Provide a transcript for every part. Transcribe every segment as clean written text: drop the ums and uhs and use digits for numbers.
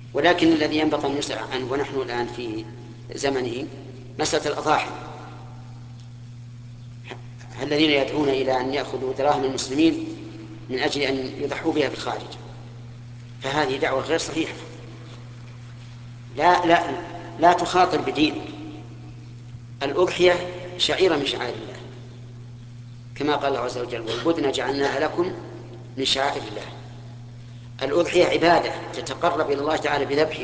ولكن الذي ينبغي أن نسأل عنه ونحن الآن في زمنه مسألة الأضاحي. الذين يدعون إلى أن يأخذوا دراهم المسلمين من أجل أن يضحوا بها في الخارج، فهذه دعوة غير صحيحة. لا تخاطر بدين. الأضحية شعيرة من شعائر الله، كما قال الله عز وجل: والبدن جعلناها لكم من شعائر الله. الأضحية عبادة تتقرب إلى الله تعالى بذبحه،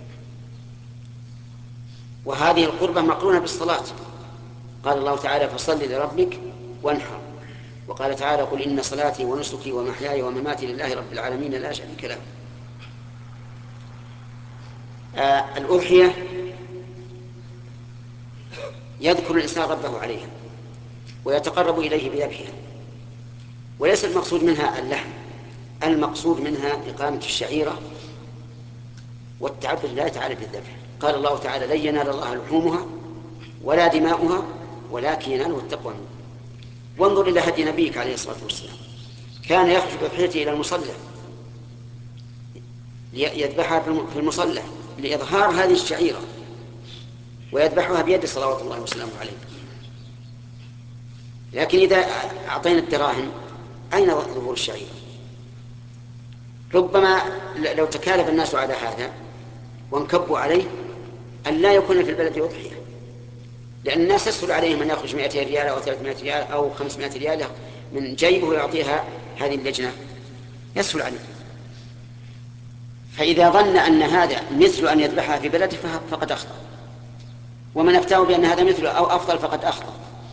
وهذه القربة مقرونة بالصلاة. قال الله تعالى: فصل لربك وانحر. وقال تعالى: قل إن صلاتي ونسكي ومحياي ومماتي لله رب العالمين لا شريك له. الأضحية يذكر الإنسان ربه عليها ويتقرب إليه بذبحها، وليس المقصود منها اللحم، المقصود منها إقامة الشعيرة والتعبد لله تعالى بالذبح. قال الله تعالى: لن ينال الله لحومها ولا دماؤها ولكن يناله التقوى منه. وانظر إلى هدي نبيك عليه الصلاة والسلام، كان يخرج بضحيته إلى المصلى يذبحها في المصلى لإظهار هذه الشعيرة، ويذبحها بيد صلوات الله وسلامه عليه. لكن إذا أعطينا الدراهم أين ظهور الشعيرة؟ ربما لو تكالب الناس على هذا وانكبوا عليه أن لا يكون في البلد أضحية، لأن الناس يسهل عليهم أن يخرج 200 ريال أو 300 ريال أو 500 ريال من جيبه ويعطيها هذه اللجنة، يسهل عليه. فإذا ظن أن هذا مثل أن يذبحها في بلده فقد أخطأ، ومن أفتاه بأن هذا مثل أو أفضل فقد أخطأ.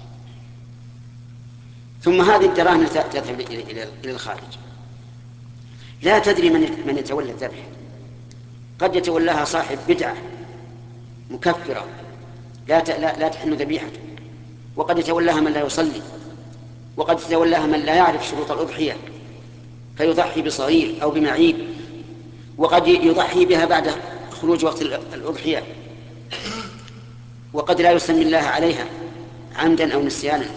ثم هذه الدراهم تذهب إلى الخارج، لا تدري من يتولى الذبح. قد يتولاها صاحب بدعة مكفرة لا تحن ذبيحته، وقد يتولاها من لا يصلي، وقد يتولاها من لا يعرف شروط الأضحية فيضحي بصغير أو بمعيب، وقد يضحي بها بعد خروج وقت الأضحية، وقد لا يسمي الله عليها عمدا أو نسيانا.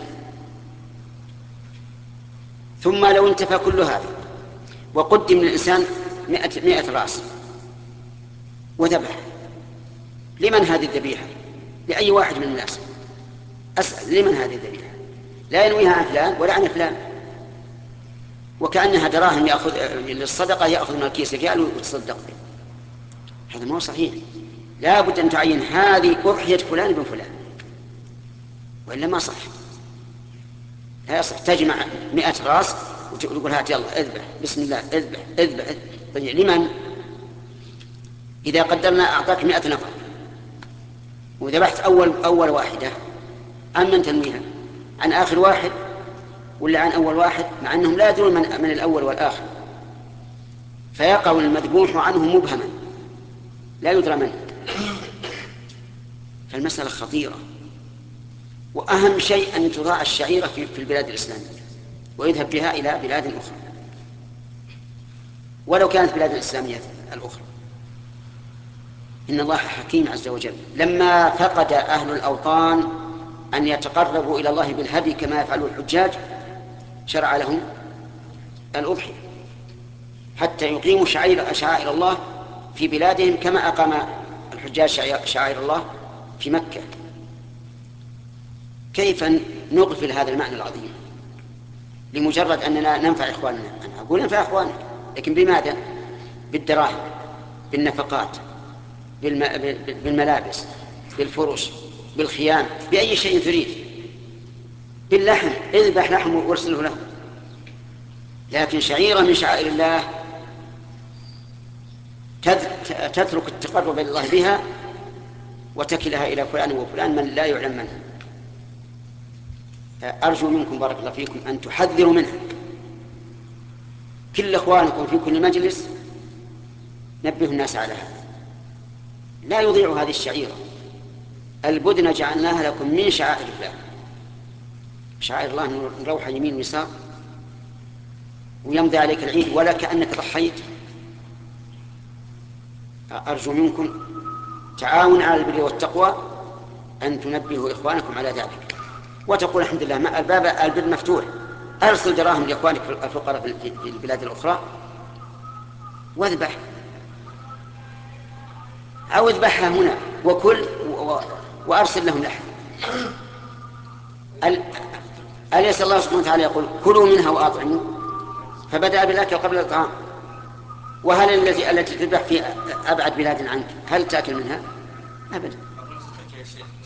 ثم لو انتفى كل هذا وقدم للإنسان 100 رأس وذبح، لمن هذه الذبيحة؟ لأي واحد من الناس أسأل، لمن هذه الذبيحة؟ لا ينويها عن فلان ولا عن فلان، وكأنها دراهم يأخذ للصدقة، يأخذ من الكيس ريال ويتصدق به. هذا ما هو صحيح. لا بد أن تعين هذه أضحية فلان بن فلان، وإلا ما صح. لا يصح تجمع 100 رأس وتقول هات يلا اذبح بسم الله اذبح اذبح. طيب لمن؟ إذا قدرنا أعطاك 100 نفر وذبحت أول واحدة، عن من تنويها؟ عن آخر واحد ولا عن أول واحد؟ مع أنهم لا يدرون من الأول والآخر، فيقع المذبوح عنه مبهما لا يدرى منه. فالمسألة خطيرة، وأهم شيء أن تراعى الشعيرة في البلاد الإسلامية ويذهب بها إلى بلاد أخرى، ولو كانت بلاد الإسلامية الأخرى. إن الله حكيم عز وجل، لما فقد أهل الأوطان أن يتقربوا إلى الله بالهدي كما يفعل الحجاج شرع لهم الأضحية حتى يقيموا شعائر الله في بلادهم كما أقام الحجاج شعائر الله في مكة. كيف نغفل هذا المعنى العظيم لمجرد أننا ننفع إخواننا؟ أنا أقول ننفع إخوانك، لكن بماذا؟ بالدراهم، بالنفقات، بالملابس، بالفرش، بالخيام، بأي شيء تريد، باللحم، اذبح لحم وارسله له. لكن شعيرة من شعائر الله تترك التقرب إلى الله بها وتكلها إلى فلان وفلان من لا يعلم منه. أرجو منكم بارك الله فيكم أن تحذروا منها. كل إخوانكم في كل مجلس نبهوا الناس على هذا، لا يضيعوا هذه الشعيرة. البدن جعلناها لكم من شعائر الله. شعائر الله نروح يمين ويسار ويمضي عليك العيد ولا كأنك ضحيت. أرجو منكم تعاون على البر والتقوى أن تنبهوا إخوانكم على ذلك، وتقول الحمد لله ما البر مفتوح، أرسل دراهم لإخوانك الفقراء في البلاد الأخرى واذبح. أو اذبحها هنا وكل وأرسل لهم لحم. أليس الله سبحانه وتعالى يقول كلوا منها وأطعموا، فبدأ بالأكل قبل الطعام. وهل التي تذبح في أبعد بلاد عنك هل تأكل منها؟ أبدا.